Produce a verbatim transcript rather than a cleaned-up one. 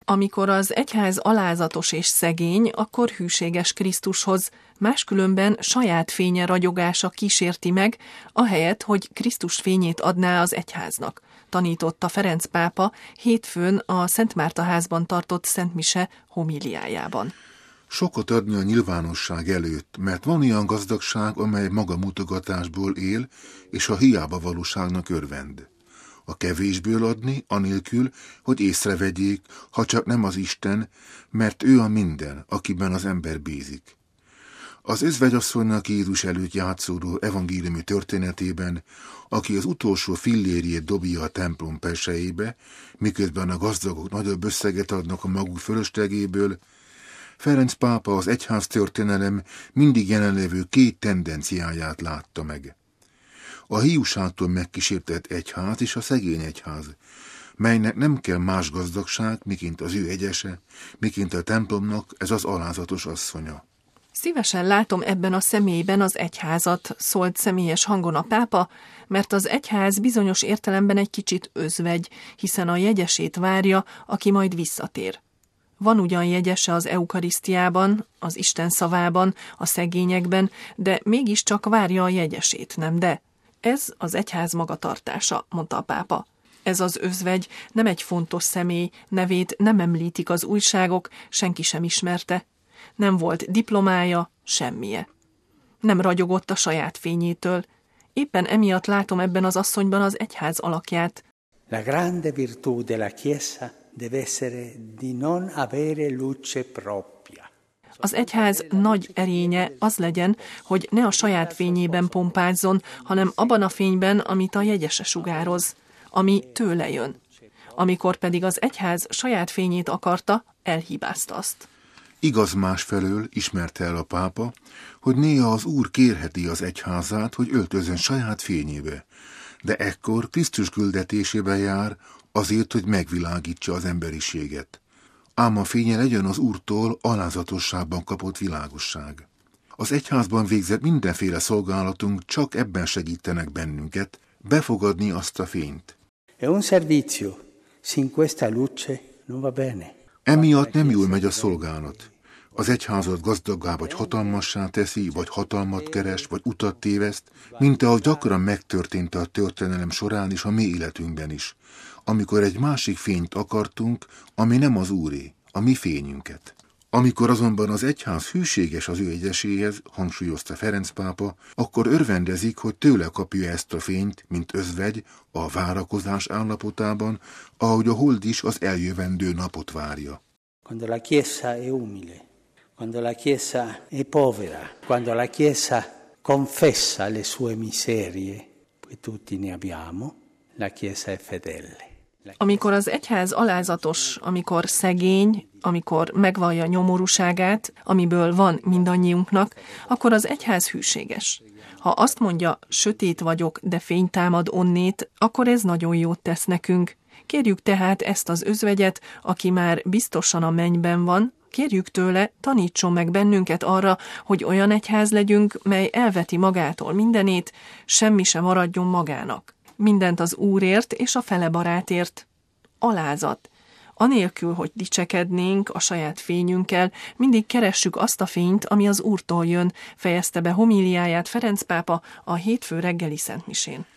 Amikor az egyház alázatos és szegény, akkor hűséges Krisztushoz, máskülönben saját fénye ragyogása kísérti meg, ahelyett, hogy Krisztus fényét adná az egyháznak, tanította Ferenc pápa hétfőn a Szent Márta házban tartott szentmise homíliájában. Sokat adni a nyilvánosság előtt, mert van olyan gazdagság, amely maga mutogatásból él, és a hiába valóságnak örvend. A kevésből adni, anélkül, hogy észrevegyék, ha csak nem az Isten, mert ő a minden, akiben az ember bízik. Az özvegyasszonynak Jézus előtt játszódó evangéliumi történetében, aki az utolsó fillérjét dobja a templom persejébe, miközben a gazdagok nagyobb összeget adnak a maguk fölöslegéből, Ferenc pápa az egyház történelem mindig jelenlévő két tendenciáját látta meg. A hiúságtól megkísértett egyház és a szegény egyház, melynek nem kell más gazdagság, miként az ő egyese, miként a templomnak ez az alázatos asszonya. Szívesen látom ebben a személyben az egyházat, szólt személyes hangon a pápa, mert az egyház bizonyos értelemben egy kicsit özvegy, hiszen a jegyesét várja, aki majd visszatér. Van ugyan jegyese az eukarisztiában, az Isten szavában, a szegényekben, de mégiscsak várja a jegyesét, nem de? Ez az egyház magatartása, mondta a pápa. Ez az özvegy nem egy fontos személy, nevét nem említik az újságok, senki sem ismerte. Nem volt diplomája, semmije. Nem ragyogott a saját fényétől. Éppen emiatt látom ebben az asszonyban az egyház alakját. La grande virtù della Chiesa deve essere di non avere luce propria. Az egyház nagy erénye az legyen, hogy ne a saját fényében pompázzon, hanem abban a fényben, amit a jegyese sugároz, ami tőle jön. Amikor pedig az egyház saját fényét akarta, elhibázta azt. Igaz másfelől ismerte el a pápa, hogy néha az Úr kérheti az egyházát, hogy öltözön saját fényébe, de ekkor Krisztus küldetésébe jár azért, hogy megvilágítsa az emberiséget. Ám a fénye legyen az Úrtól alázatosságban kapott világosság. Az egyházban végzett mindenféle szolgálatunk csak ebben segítenek bennünket, befogadni azt a fényt. E un servizio sin questa luce non va bene. Emiatt nem jól megy a szolgálat. Az egyházat gazdaggá vagy hatalmassá teszi, vagy hatalmat keres, vagy utat téveszt, mint ahogy gyakran megtörtént a történelem során is a mi életünkben is, amikor egy másik fényt akartunk, ami nem az Úré, a mi fényünket. Amikor azonban az egyház hűséges az ő egyeséhez, hangsúlyozta Ferenc pápa, akkor örvendezik, hogy tőle kapja ezt a fényt, mint özvegy a várakozás állapotában, ahogy a hold is az eljövendő napot várja. Quando la Chiesa è umile, quando la Chiesa è povera, quando la Chiesa confessa le sue miserie, poi tutti ne abbiamo, la Chiesa è fedele. Amikor az egyház alázatos, amikor szegény, amikor megvallja nyomorúságát, amiből van mindannyiunknak, akkor az egyház hűséges. Ha azt mondja, sötét vagyok, de fény támad onnét, akkor ez nagyon jót tesz nekünk. Kérjük tehát ezt az özvegyet, aki már biztosan a mennyben van, kérjük tőle, tanítson meg bennünket arra, hogy olyan egyház legyünk, mely elveti magától mindenét, semmi sem maradjon magának. Mindent az Úrért és a fele barátért. Alázat. Anélkül, hogy dicsekednénk a saját fényünkkel, mindig keressük azt a fényt, ami az Úrtól jön, fejezte be homíliáját Ferenc pápa a hétfő reggeli szentmisén.